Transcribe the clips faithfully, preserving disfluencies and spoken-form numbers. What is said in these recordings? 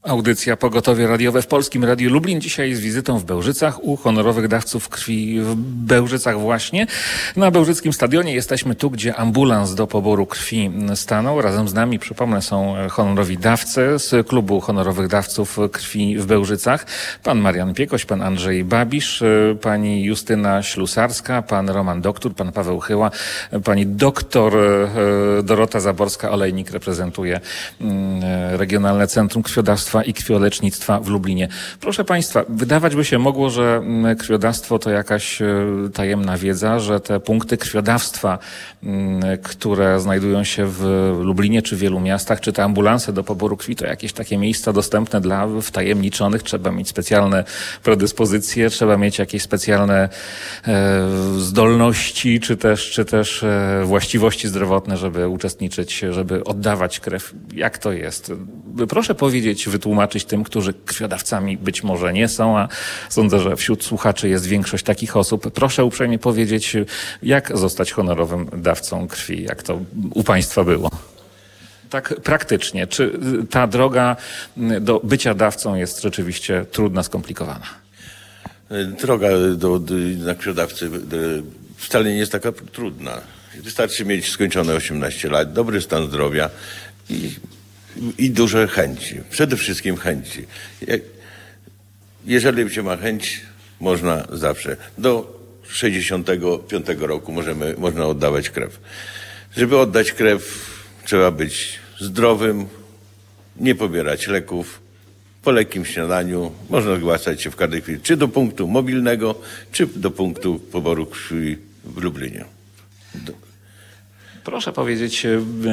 Audycja Pogotowie Radiowe w Polskim Radiu Lublin. Dzisiaj z wizytą w Bełżycach u honorowych dawców krwi w Bełżycach właśnie. Na Bełżyckim Stadionie jesteśmy tu, gdzie ambulans do poboru krwi stanął. Razem z nami, przypomnę, są honorowi dawcy z Klubu Honorowych Dawców Krwi w Bełżycach. Pan Marian Piekoś, pan Andrzej Babisz, pani Justyna Ślusarska, pan Roman Doktor, pan Paweł Chyła, pani doktor Dorota Zaborska-Olejnik reprezentuje Regionalne Centrum Krwiodawstwa i krwiolecznictwa w Lublinie. Proszę Państwa, wydawać by się mogło, że krwiodawstwo to jakaś tajemna wiedza, że te punkty krwiodawstwa, które znajdują się w Lublinie czy w wielu miastach, czy te ambulanse do poboru krwi, to jakieś takie miejsca dostępne dla wtajemniczonych. Trzeba mieć specjalne predyspozycje, trzeba mieć jakieś specjalne e, zdolności, czy też, czy też e, właściwości zdrowotne, żeby uczestniczyć, żeby oddawać krew. Jak to jest? Proszę powiedzieć, wytłumaczyć tym, którzy krwiodawcami być może nie są, a sądzę, że wśród słuchaczy jest większość takich osób. Proszę uprzejmie powiedzieć, jak zostać honorowym dawcą krwi, jak to u Państwa było. Tak praktycznie. Czy ta droga do bycia dawcą jest rzeczywiście trudna, skomplikowana? Droga do, do, na krwiodawcy wcale nie jest taka trudna. Wystarczy mieć skończone osiemnaście lat, dobry stan zdrowia i I duże chęci. Przede wszystkim chęci. Jeżeli się ma chęć, można zawsze. Do sześćdziesiątego piątego roku możemy, można oddawać krew. Żeby oddać krew, trzeba być zdrowym, nie pobierać leków. Po lekkim śniadaniu można zgłaszać się w każdej chwili, czy do punktu mobilnego, czy do punktu poboru krwi w Lublinie. Do Proszę powiedzieć,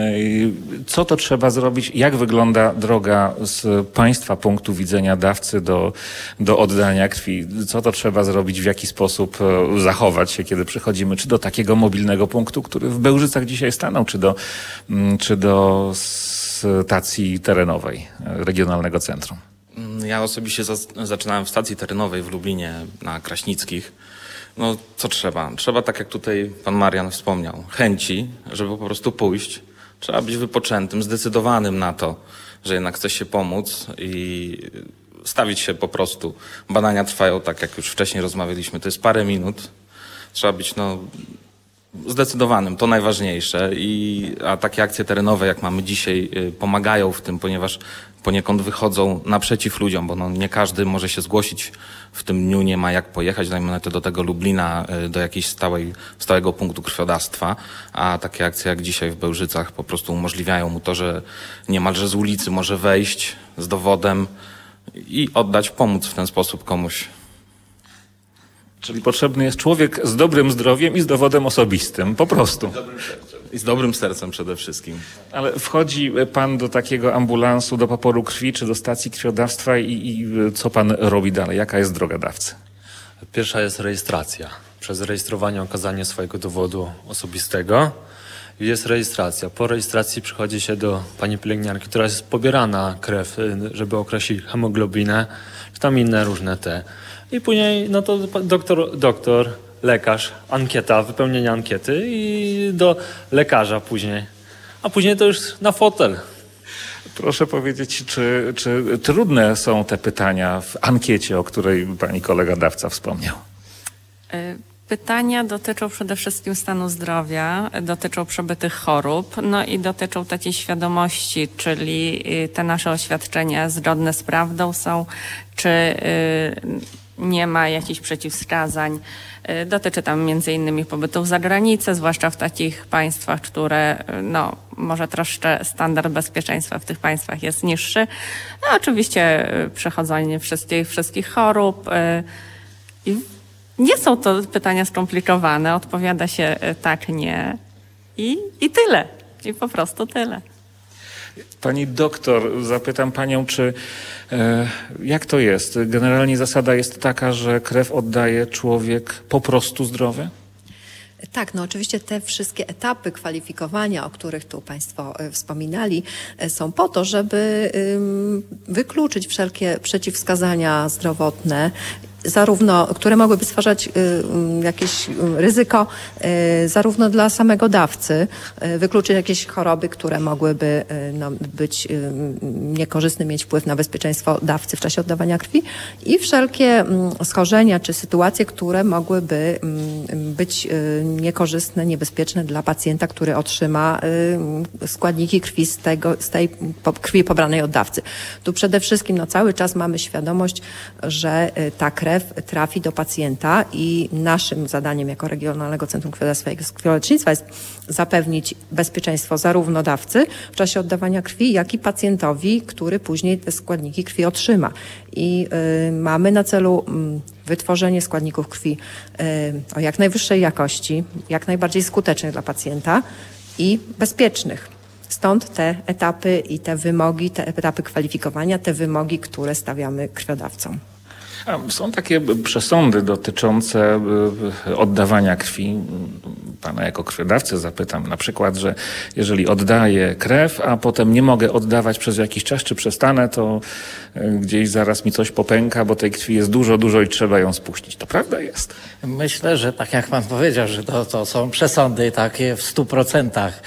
co to trzeba zrobić, jak wygląda droga z Państwa punktu widzenia dawcy do, do oddania krwi? Co to trzeba zrobić, w jaki sposób zachować się, kiedy przychodzimy, czy do takiego mobilnego punktu, który w Bełżycach dzisiaj stanął, czy do, czy do stacji terenowej Regionalnego Centrum? Ja osobiście za- zaczynałem w stacji terenowej w Lublinie na Kraśnickich. No, co trzeba? Trzeba, tak jak tutaj pan Marian wspomniał, chęci, żeby po prostu pójść. Trzeba być wypoczętym, zdecydowanym na to, że jednak chce się pomóc i stawić się po prostu. Badania trwają, tak jak już wcześniej rozmawialiśmy, to jest parę minut. Trzeba być, no, zdecydowanym, to najważniejsze. I, a takie akcje terenowe, jak mamy dzisiaj, pomagają w tym, ponieważ poniekąd wychodzą naprzeciw ludziom, bo no nie każdy może się zgłosić w tym dniu, nie ma jak pojechać, dajmy na to do tego Lublina, do jakiegoś stałej, stałego punktu krwiodawstwa, a takie akcje jak dzisiaj w Bełżycach po prostu umożliwiają mu to, że niemalże z ulicy może wejść z dowodem i oddać, pomóc w ten sposób komuś. Czyli potrzebny jest człowiek z dobrym zdrowiem i z dowodem osobistym, po prostu. I z dobrym sercem przede wszystkim. Ale wchodzi pan do takiego ambulansu, do poboru krwi, czy do stacji krwiodawstwa i, i co pan robi dalej? Jaka jest droga dawcy? Pierwsza jest rejestracja. Przez rejestrowanie, okazanie swojego dowodu osobistego jest rejestracja. Po rejestracji przychodzi się do pani pielęgniarki, która jest pobierana krew, żeby określić hemoglobinę, czy tam inne różne te. I później, no to doktor, doktor, lekarz, ankieta, wypełnienie ankiety i do lekarza później. A później to już na fotel. Proszę powiedzieć, czy, czy trudne są te pytania w ankiecie, o której pani kolega dawca wspomniał? Pytania dotyczą przede wszystkim stanu zdrowia, dotyczą przebytych chorób, no i dotyczą takiej świadomości, czyli te nasze oświadczenia zgodne z prawdą są, czy nie ma jakichś przeciwwskazań. Dotyczy tam między innymi pobytów za granicę, zwłaszcza w takich państwach, które, no, może troszkę standard bezpieczeństwa w tych państwach jest niższy. No, oczywiście przechodzenie wszystkich, wszystkich chorób. I nie są to pytania skomplikowane, odpowiada się tak, nie i, i tyle. I po prostu tyle. Pani doktor, zapytam panią, czy e, jak to jest? Generalnie zasada jest taka, że krew oddaje człowiek po prostu zdrowy? Tak, no oczywiście te wszystkie etapy kwalifikowania, o których tu Państwo wspominali, są po to, żeby wykluczyć wszelkie przeciwwskazania zdrowotne zarówno, które mogłyby stwarzać y, y, jakieś y, ryzyko y, zarówno dla samego dawcy, y, wykluczyć jakieś choroby, które mogłyby y, no, być y, niekorzystne, mieć wpływ na bezpieczeństwo dawcy w czasie oddawania krwi i wszelkie y, schorzenia czy sytuacje, które mogłyby y, być y, niekorzystne, niebezpieczne dla pacjenta, który otrzyma y, składniki krwi z, tego, z tej po, krwi pobranej od dawcy. Tu przede wszystkim no, cały czas mamy świadomość, że y, ta krew trafi do pacjenta i naszym zadaniem jako Regionalnego Centrum Krwiodawstwa i Krwiolecznictwa jest zapewnić bezpieczeństwo zarówno dawcy w czasie oddawania krwi, jak i pacjentowi, który później te składniki krwi otrzyma. I y, mamy na celu y, wytworzenie składników krwi y, o jak najwyższej jakości, jak najbardziej skutecznych dla pacjenta i bezpiecznych. Stąd te etapy i te wymogi, te etapy kwalifikowania, te wymogi, które stawiamy krwiodawcom. A są takie przesądy dotyczące oddawania krwi. Pana jako krwiodawcę zapytam na przykład, że jeżeli oddaję krew, a potem nie mogę oddawać przez jakiś czas, czy przestanę, to gdzieś zaraz mi coś popęka, bo tej krwi jest dużo, dużo i trzeba ją spuścić. To prawda jest? Myślę, że tak jak pan powiedział, że to, to są przesądy takie w stu procentach.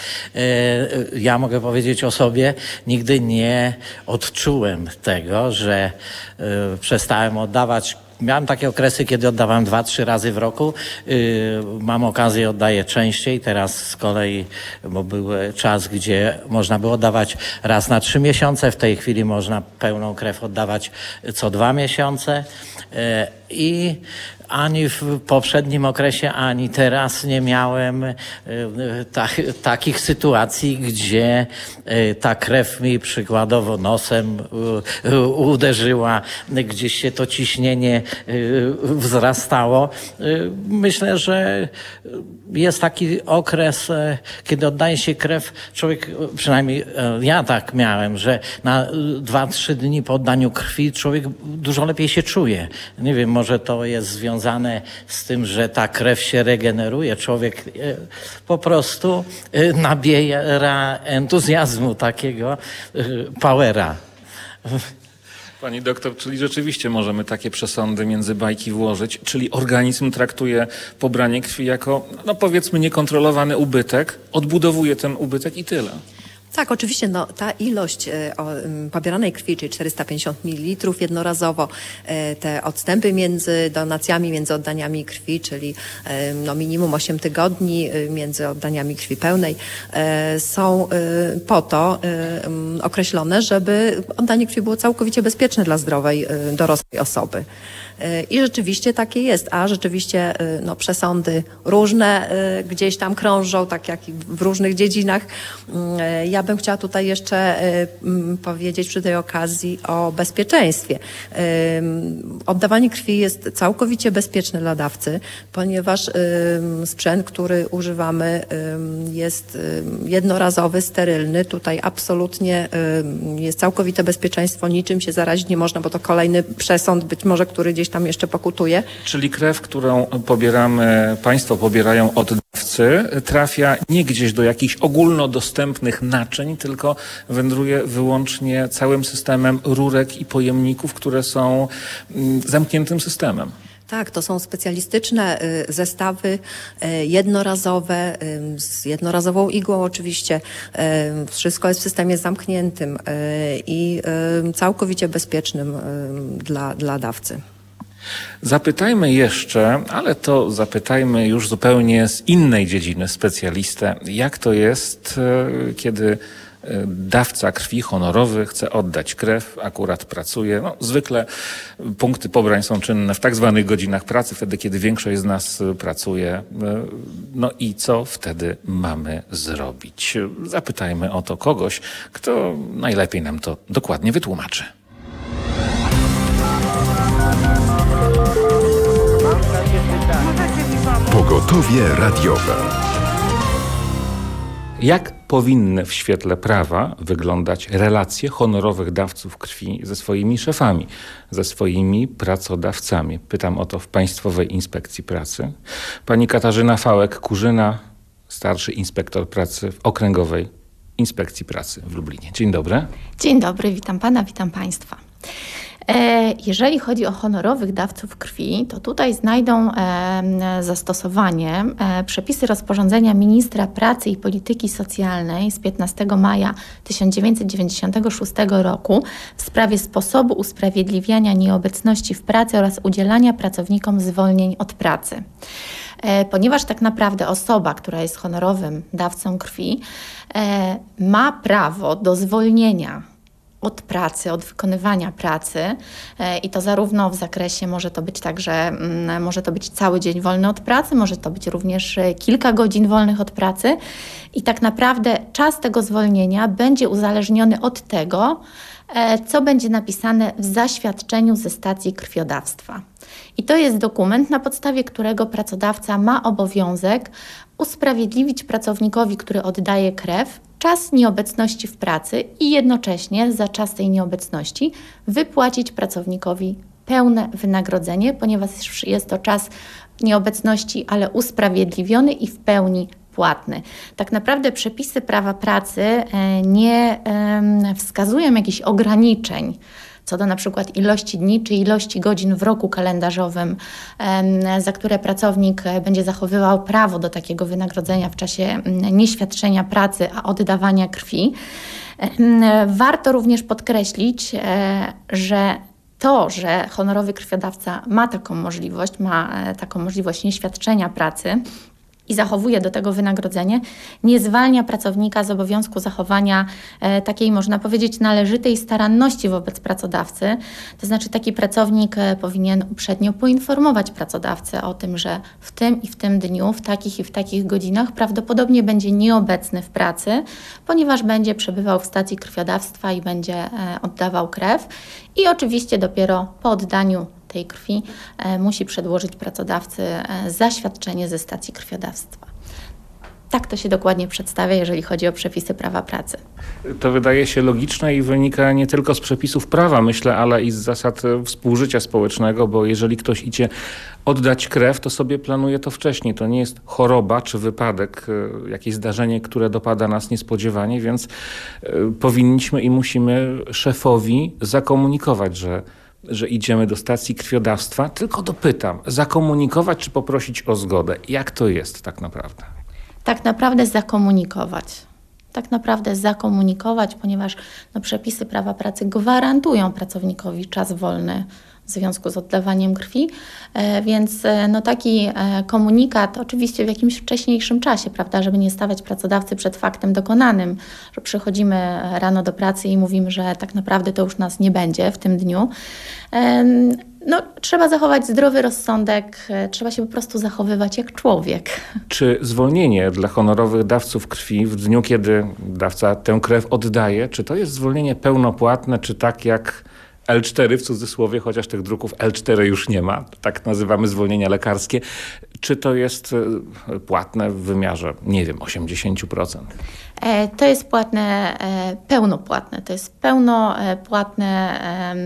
Ja mogę powiedzieć o sobie, nigdy nie odczułem tego, że przestałem oddawać. Miałem takie okresy, kiedy oddawałem dwa, trzy razy w roku. Yy, mam okazję, oddaję częściej. Teraz z kolei, bo był czas, gdzie można było oddawać raz na trzy miesiące. W tej chwili można pełną krew oddawać co dwa miesiące. Yy, I ani w poprzednim okresie, ani teraz nie miałem y, ta, takich sytuacji, gdzie y, ta krew mi przykładowo nosem y, y, uderzyła, gdzieś się to ciśnienie y, wzrastało. Y, myślę, że jest taki okres, y, kiedy oddaje się krew, człowiek, przynajmniej y, ja tak miałem, że na dwa, trzy dni po oddaniu krwi człowiek dużo lepiej się czuje. Nie wiem, może to jest związane z tym, że ta krew się regeneruje. Człowiek po prostu nabiera entuzjazmu, takiego powera. Pani doktor, czyli rzeczywiście możemy takie przesądy między bajki włożyć, czyli organizm traktuje pobranie krwi jako, no powiedzmy, niekontrolowany ubytek, odbudowuje ten ubytek i tyle. Tak, oczywiście no, ta ilość e, o, m, pobieranej krwi, czyli czterysta pięćdziesiąt mililitrów jednorazowo, e, te odstępy między donacjami, między oddaniami krwi, czyli e, no, minimum osiem tygodni e, między oddaniami krwi pełnej, e, są e, po to e, m, określone, żeby oddanie krwi było całkowicie bezpieczne dla zdrowej, e, dorosłej osoby. I rzeczywiście takie jest, a rzeczywiście no, przesądy różne gdzieś tam krążą, tak jak i w różnych dziedzinach. Ja bym chciała tutaj jeszcze powiedzieć przy tej okazji o bezpieczeństwie. Oddawanie krwi jest całkowicie bezpieczne dla dawcy, ponieważ sprzęt, który używamy, jest jednorazowy, sterylny. Tutaj absolutnie jest całkowite bezpieczeństwo, niczym się zarazić nie można, bo to kolejny przesąd, być może, który gdzieś tam jeszcze pokutuje. Czyli krew, którą pobieramy, państwo pobierają od dawcy, trafia nie gdzieś do jakichś ogólnodostępnych naczyń, tylko wędruje wyłącznie całym systemem rurek i pojemników, które są zamkniętym systemem. Tak, to są specjalistyczne y, zestawy y, jednorazowe, y, z jednorazową igłą oczywiście. Y, wszystko jest w systemie zamkniętym y, i y, całkowicie bezpiecznym y, dla, dla dawcy. Zapytajmy jeszcze, ale to zapytajmy już zupełnie z innej dziedziny specjalistę, jak to jest, y, kiedy dawca krwi honorowy chce oddać krew, akurat pracuje. No, zwykle punkty pobrań są czynne w tak zwanych godzinach pracy, wtedy kiedy większość z nas pracuje. No i co wtedy mamy zrobić? Zapytajmy o to kogoś, kto najlepiej nam to dokładnie wytłumaczy. Pogotowie radiowe. Jak powinny w świetle prawa wyglądać relacje honorowych dawców krwi ze swoimi szefami, ze swoimi pracodawcami? Pytam o to w Państwowej Inspekcji Pracy. Pani Katarzyna Fałek-Kurzyna, starszy inspektor pracy w Okręgowej Inspekcji Pracy w Lublinie. Dzień dobry. Dzień dobry, witam pana, witam państwa. Jeżeli chodzi o honorowych dawców krwi, to tutaj znajdą zastosowanie przepisy rozporządzenia ministra pracy i polityki socjalnej z piętnastego maja tysiąc dziewięćset dziewięćdziesiątego szóstego roku w sprawie sposobu usprawiedliwiania nieobecności w pracy oraz udzielania pracownikom zwolnień od pracy. Ponieważ tak naprawdę osoba, która jest honorowym dawcą krwi, ma prawo do zwolnienia od pracy, od wykonywania pracy i to zarówno w zakresie, może to być tak, że może to być cały dzień wolny od pracy, może to być również kilka godzin wolnych od pracy i tak naprawdę czas tego zwolnienia będzie uzależniony od tego, co będzie napisane w zaświadczeniu ze stacji krwiodawstwa. I to jest dokument, na podstawie którego pracodawca ma obowiązek usprawiedliwić pracownikowi, który oddaje krew, czas nieobecności w pracy i jednocześnie za czas tej nieobecności wypłacić pracownikowi pełne wynagrodzenie, ponieważ jest to czas nieobecności, ale usprawiedliwiony i w pełni płatny. Tak naprawdę przepisy prawa pracy nie wskazują jakichś ograniczeń co do na przykład ilości dni czy ilości godzin w roku kalendarzowym, za które pracownik będzie zachowywał prawo do takiego wynagrodzenia w czasie nieświadczenia pracy, a oddawania krwi. Warto również podkreślić, że to, że honorowy krwiodawca ma taką możliwość, ma taką możliwość nieświadczenia pracy i zachowuje do tego wynagrodzenie, nie zwalnia pracownika z obowiązku zachowania e, takiej, można powiedzieć, należytej staranności wobec pracodawcy. To znaczy taki pracownik e, powinien uprzednio poinformować pracodawcę o tym, że w tym i w tym dniu, w takich i w takich godzinach prawdopodobnie będzie nieobecny w pracy, ponieważ będzie przebywał w stacji krwiodawstwa i będzie e, oddawał krew. I oczywiście dopiero po oddaniu tej krwi e, musi przedłożyć pracodawcy e, zaświadczenie ze stacji krwiodawstwa. Tak to się dokładnie przedstawia, jeżeli chodzi o przepisy prawa pracy. To wydaje się logiczne i wynika nie tylko z przepisów prawa, myślę, ale i z zasad współżycia społecznego, bo jeżeli ktoś idzie oddać krew, to sobie planuje to wcześniej. To nie jest choroba czy wypadek, jakieś zdarzenie, które dopada nas niespodziewanie, więc powinniśmy i musimy szefowi zakomunikować, że że idziemy do stacji krwiodawstwa, tylko dopytam, zakomunikować czy poprosić o zgodę? Jak to jest tak naprawdę? Tak naprawdę zakomunikować. Tak naprawdę zakomunikować, ponieważ no, przepisy prawa pracy gwarantują pracownikowi czas wolny w związku z oddawaniem krwi, e, więc e, no, taki e, komunikat oczywiście w jakimś wcześniejszym czasie, prawda, żeby nie stawiać pracodawcy przed faktem dokonanym, że przychodzimy rano do pracy i mówimy, że tak naprawdę to już nas nie będzie w tym dniu. E, no, trzeba zachować zdrowy rozsądek, e, trzeba się po prostu zachowywać jak człowiek. Czy zwolnienie dla honorowych dawców krwi w dniu, kiedy dawca tę krew oddaje, czy to jest zwolnienie pełnopłatne, czy tak jak el cztery w cudzysłowie, chociaż tych druków el cztery już nie ma, tak nazywamy zwolnienia lekarskie. Czy to jest płatne w wymiarze, nie wiem, osiemdziesiąt procent? E, to jest płatne, e, pełnopłatne, to jest pełnopłatne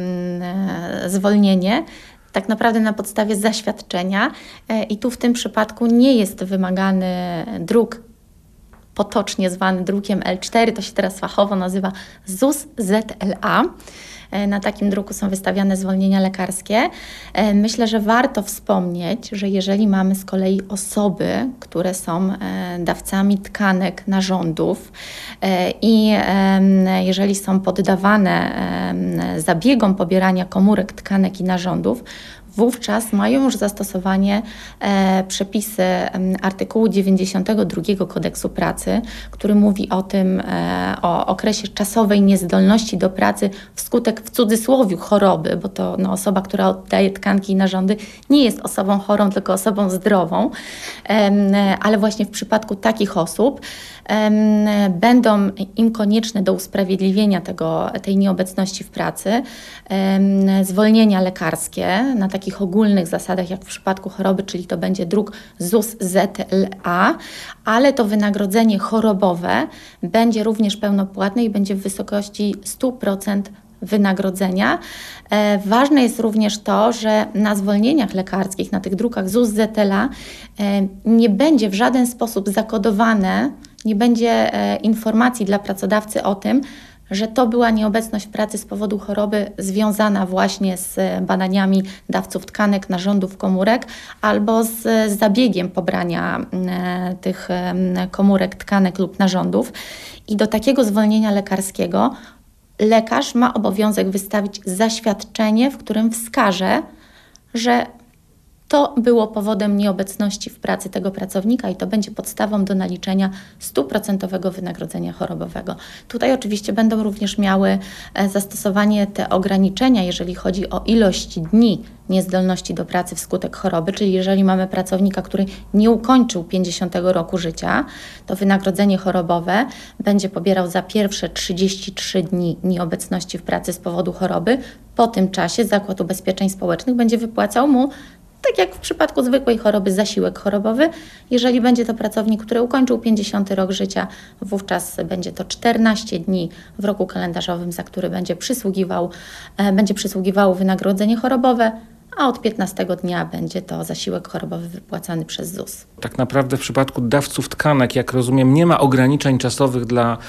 e, zwolnienie, tak naprawdę na podstawie zaświadczenia e, i tu w tym przypadku nie jest wymagany druk potocznie zwany drukiem el cztery, to się teraz fachowo nazywa Z U S Z L A. Na takim druku są wystawiane zwolnienia lekarskie. Myślę, że warto wspomnieć, że jeżeli mamy z kolei osoby, które są dawcami tkanek narządów i jeżeli są poddawane zabiegom pobierania komórek tkanek i narządów, wówczas mają już zastosowanie e, przepisy e, artykułu dziewięćdziesiątego drugiego Kodeksu Pracy, który mówi o tym, e, o okresie czasowej niezdolności do pracy wskutek w cudzysłowiu choroby, bo to no, osoba, która oddaje tkanki i narządy nie jest osobą chorą, tylko osobą zdrową, e, ale właśnie w przypadku takich osób e, będą im konieczne do usprawiedliwienia tego, tej nieobecności w pracy e, zwolnienia lekarskie na taki takich ogólnych zasadach, jak w przypadku choroby, czyli to będzie druk Z U S Z L A, ale to wynagrodzenie chorobowe będzie również pełnopłatne i będzie w wysokości sto procent wynagrodzenia. E, ważne jest również to, że na zwolnieniach lekarskich, na tych drukach Z U S Z L A e, nie będzie w żaden sposób zakodowane, nie będzie e, informacji dla pracodawcy o tym, że to była nieobecność w pracy z powodu choroby związana właśnie z badaniami dawców tkanek, narządów, komórek albo z, z zabiegiem pobrania e, tych e, komórek, tkanek lub narządów. I do takiego zwolnienia lekarskiego lekarz ma obowiązek wystawić zaświadczenie, w którym wskaże, że to było powodem nieobecności w pracy tego pracownika i to będzie podstawą do naliczenia stuprocentowego wynagrodzenia chorobowego. Tutaj oczywiście będą również miały zastosowanie te ograniczenia, jeżeli chodzi o ilość dni niezdolności do pracy wskutek choroby, czyli jeżeli mamy pracownika, który nie ukończył pięćdziesiątego roku życia, to wynagrodzenie chorobowe będzie pobierał za pierwsze trzydzieści trzy dni nieobecności w pracy z powodu choroby. Po tym czasie Zakład Ubezpieczeń Społecznych będzie wypłacał mu, tak jak w przypadku zwykłej choroby, zasiłek chorobowy. Jeżeli będzie to pracownik, który ukończył pięćdziesiąty rok życia, wówczas będzie to czternaście dni w roku kalendarzowym, za który będzie przysługiwał, będzie przysługiwało wynagrodzenie chorobowe, a od piętnastego dnia będzie to zasiłek chorobowy wypłacany przez Z U S. Tak naprawdę w przypadku dawców tkanek, jak rozumiem, nie ma ograniczeń czasowych dla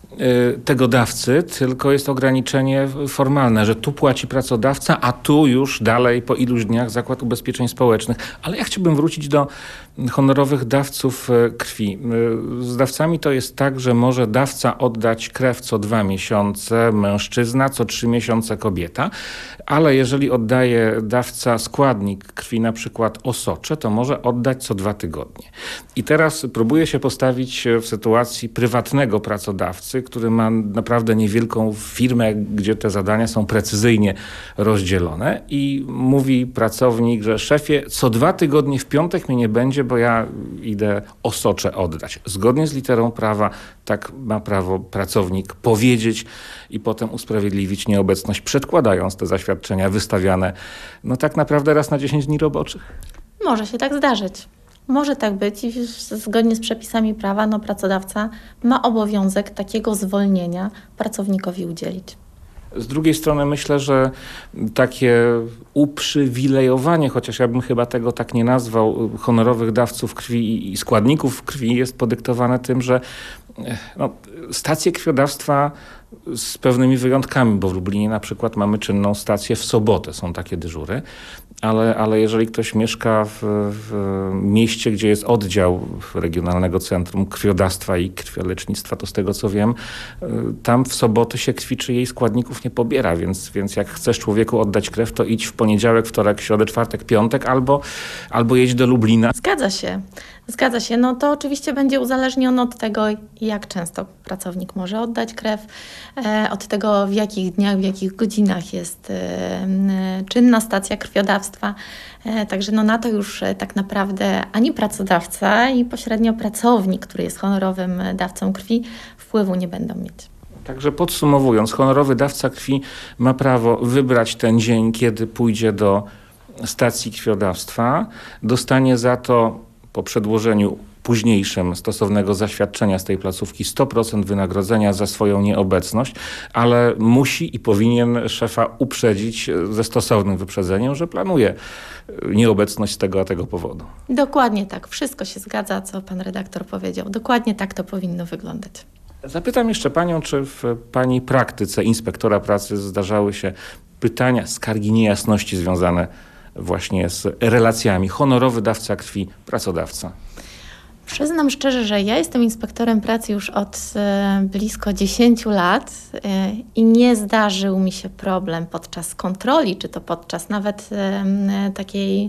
tego dawcy, tylko jest ograniczenie formalne, że tu płaci pracodawca, a tu już dalej po iluś dniach Zakład Ubezpieczeń Społecznych. Ale ja chciałbym wrócić do honorowych dawców krwi. Z dawcami to jest tak, że może dawca oddać krew co dwa miesiące, mężczyzna, co trzy miesiące kobieta, ale jeżeli oddaje dawca składnik krwi, na przykład osocze, to może oddać co dwa tygodnie. I teraz próbuję się postawić w sytuacji prywatnego pracodawcy, który ma naprawdę niewielką firmę, gdzie te zadania są precyzyjnie rozdzielone i mówi pracownik, że szefie, co dwa tygodnie w piątek mnie nie będzie, bo ja idę osocze oddać. Zgodnie z literą prawa tak ma prawo pracownik powiedzieć i potem usprawiedliwić nieobecność, przedkładając te zaświadczenia wystawiane no tak naprawdę raz na dziesięć dni roboczych. Może się tak zdarzyć. Może tak być i zgodnie z przepisami prawa no, pracodawca ma obowiązek takiego zwolnienia pracownikowi udzielić. Z drugiej strony myślę, że takie uprzywilejowanie, chociaż ja bym chyba tego tak nie nazwał, honorowych dawców krwi i składników krwi jest podyktowane tym, że no, stacje krwiodawstwa z pewnymi wyjątkami, bo w Lublinie na przykład mamy czynną stację w sobotę, są takie dyżury, ale, ale jeżeli ktoś mieszka w, w mieście, gdzie jest oddział Regionalnego Centrum Krwiodawstwa i Krwiolecznictwa, to z tego co wiem, tam w sobotę się krwi czy jej składników nie pobiera, więc, więc jak chcesz człowieku oddać krew, to idź w poniedziałek, wtorek, środę, czwartek, piątek albo, albo jedź do Lublina. Zgadza się. Zgadza się. No to oczywiście będzie uzależnione od tego, jak często pracownik może oddać krew, od tego, w jakich dniach, w jakich godzinach jest czynna stacja krwiodawstwa. Także no na to już tak naprawdę ani pracodawca i pośrednio pracownik, który jest honorowym dawcą krwi, wpływu nie będą mieć. Także podsumowując, honorowy dawca krwi ma prawo wybrać ten dzień, kiedy pójdzie do stacji krwiodawstwa, dostanie za to po przedłożeniu późniejszym stosownego zaświadczenia z tej placówki sto procent wynagrodzenia za swoją nieobecność, ale musi i powinien szefa uprzedzić ze stosownym wyprzedzeniem, że planuje nieobecność z tego a tego powodu. Dokładnie tak. Wszystko się zgadza, co pan redaktor powiedział. Dokładnie tak to powinno wyglądać. Zapytam jeszcze panią, czy w pani praktyce inspektora pracy zdarzały się pytania, skargi, niejasności związane właśnie z relacjami honorowy dawca krwi, pracodawca? Przyznam szczerze, że ja jestem inspektorem pracy już od e, blisko dziesięciu lat e, i nie zdarzył mi się problem podczas kontroli, czy to podczas nawet e, takiej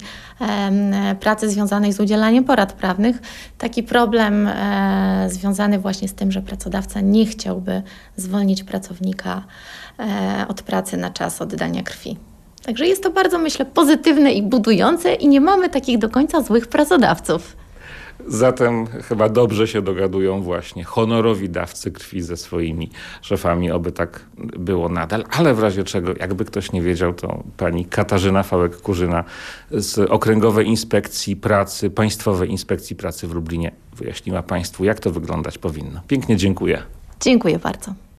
e, pracy związanej z udzielaniem porad prawnych. Taki problem e, związany właśnie z tym, że pracodawca nie chciałby zwolnić pracownika e, od pracy na czas oddania krwi. Także jest to bardzo, myślę, pozytywne i budujące i nie mamy takich do końca złych pracodawców. Zatem chyba dobrze się dogadują właśnie honorowi dawcy krwi ze swoimi szefami, oby tak było nadal. Ale w razie czego, jakby ktoś nie wiedział, to pani Katarzyna Fałek-Kurzyna z Okręgowej Inspekcji Pracy, Państwowej Inspekcji Pracy w Lublinie wyjaśniła państwu, jak to wyglądać powinno. Pięknie dziękuję. Dziękuję bardzo.